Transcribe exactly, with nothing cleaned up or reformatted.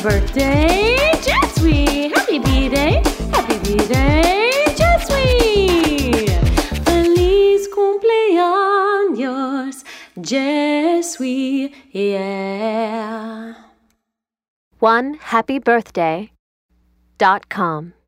birthday, Jessie! Happy B-Day! Happy B-Day, Jessie! Feliz cumpleaños, Jessie, yeah. one happy birthday dot com